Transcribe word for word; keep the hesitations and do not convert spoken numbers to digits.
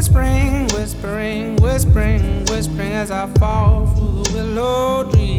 Whispering, whispering, whispering, whispering as I fall through the willow tree.